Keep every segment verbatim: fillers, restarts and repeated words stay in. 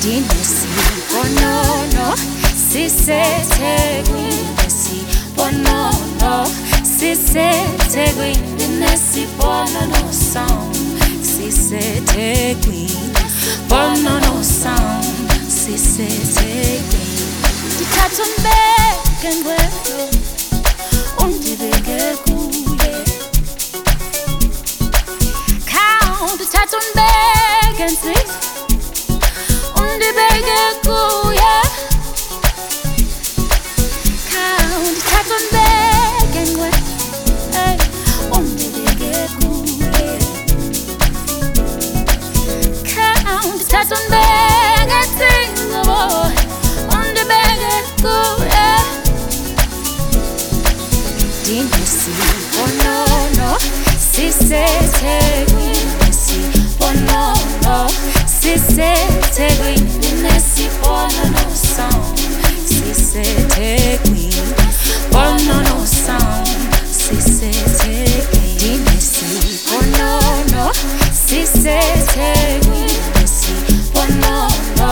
Bonono, sisethekwini bonono, sisethekwini bonono sound, sisethekwini bonono sound, sisethekwini. Dithatha umbeke ngwedlo, undibeke kuye. Count, dithatha umbeke nsizwa, undibeke kuye. Count, dithatha umbeke ngwedlo, undibeke kuye. Count, dithatha umbeke nsizwa, boy, undibeke kuye. Dinesi bonono, sisethekwini bonono, sisethekwini bonono sound, sisethekwini bonono sound, sisethekwini. Dinesi bonono, sisethekwini bonono,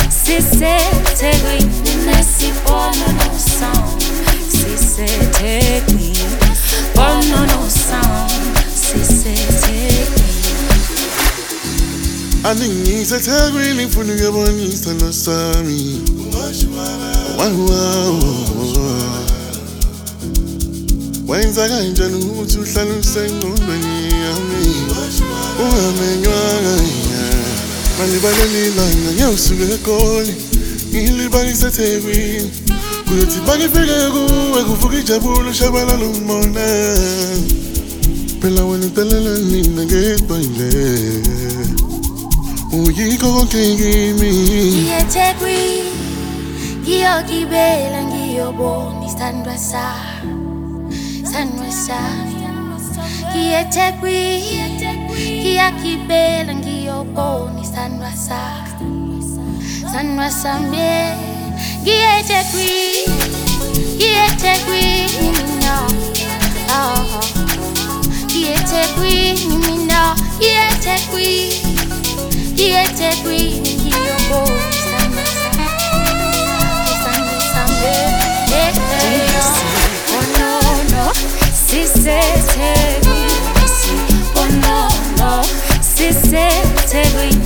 sisethekwini bonono sound, sisethekwini bonono sound, sisethekwini. Angisethekwini ngifuna ukuyobonisa nosami. Wow, wow. Wenza kanjani ukuthi uhlale usengqondweni yami? Ungamenywanga malibaleli ilanga ngiyawusuka eGoli, ngilibalise eThekwini. Kuyothi bangifike kuwe kuvuka ijabula ushabalala umona. Phela wena udelela nina ngeqile, uyikho konke kimi. NgiyeThekwini, ngiyogibela ngiyobona isithandwa sami, isithandwa sami. NgiyeThekwini, ngiyogibela ngiyobona isithandwa sami, isithandwa sami. NgiyeThekwini, ngiyeThekwini mina, oh, ngiyeThekwini mina, ngiyeThekwini, ngiyeThekwini ngiyobona isithandwa sami, isithandwa sami. Bonono, sisethekwini bonono, sisethekwini